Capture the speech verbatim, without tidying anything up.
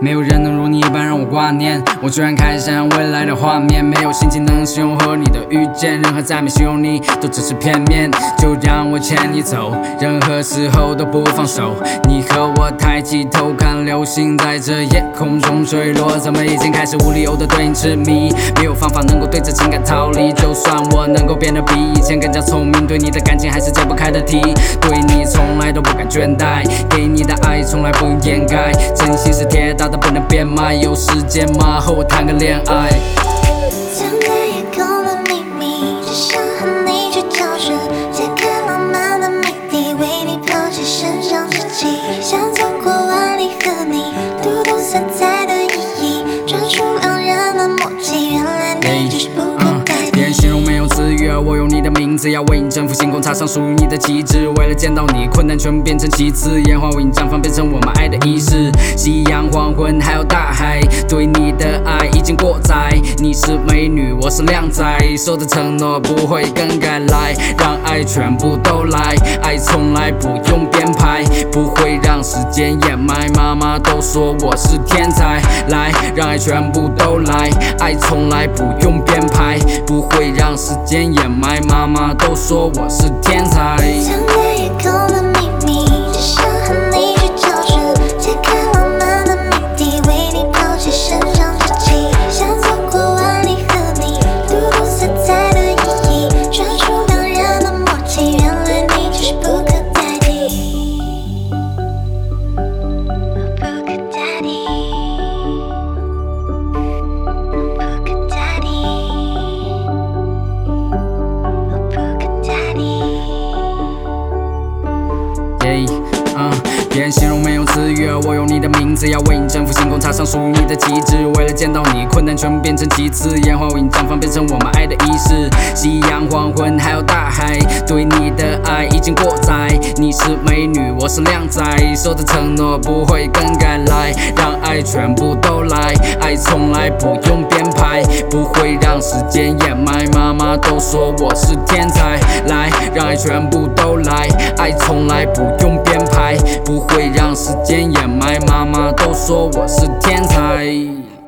没有人能如你一般让我挂念。我居然开始想象未来的画面，没有心情能形容和你的遇见，任何赞美形容你都只是片面。就让我牵你走，任何时候都不放手。你和我抬起头看流星在这夜空中坠落，怎么已经开始无理由的对你痴迷？没有方法能够对这情感逃离，就算我能够变得比以前更加聪明，对你的感情还是解不开的题。对你从来都不敢倦怠，给你的爱从来不用掩盖，真心是铁打的不能变卖。有时间吗？和我谈个恋爱。 藏在夜空的秘密，只想和你去找寻，揭开浪漫的谜底，为你抛弃身上之气，想从过往里和你读懂存在的意义，抓住两人的默契，原来你就是不可代替。 别人形容没有词语，而我用你的名字，要为你征服星空，插上属于你的旗帜。为了见到你，困难全部变成其次，烟花为你绽放，变成我们爱的仪式。夕阳、黄昏，还有大海，对你的爱已经过载。你是美女，我是靓仔，说的承诺不会更改。来，让爱全部都来，爱从来不用编排，不会让时间掩埋。妈妈都说我是天才，来，让爱全部都来，爱从来不用编排，不会让时间掩埋。妈妈都说我是天才。 藏在夜空的秘密，只想和你去找寻，揭开浪漫的谜底，为你抛弃身上之气，想从过往里和你读懂存在的意义，抓住两人的默契，原来你就是不可代替，不可代替，不可代替，不可代替。 Yeah, uh, 别人形容没有词语，而我用你的名字，要为你征服星空，插上属于你的旗帜。为了见到你，困难全部变成其次，烟花为你绽放，变成我们爱的仪式。夕阳、黄昏，还有大海，对你的爱已经过载。你是美女，我是靓仔，说的承诺不会更改。来，让爱全部都来，爱从来不用编排，不会让时间掩埋。妈妈都说我是天才，来，让爱全部都来，爱从来不用编排，不会让时间掩埋。妈妈都说我是天才。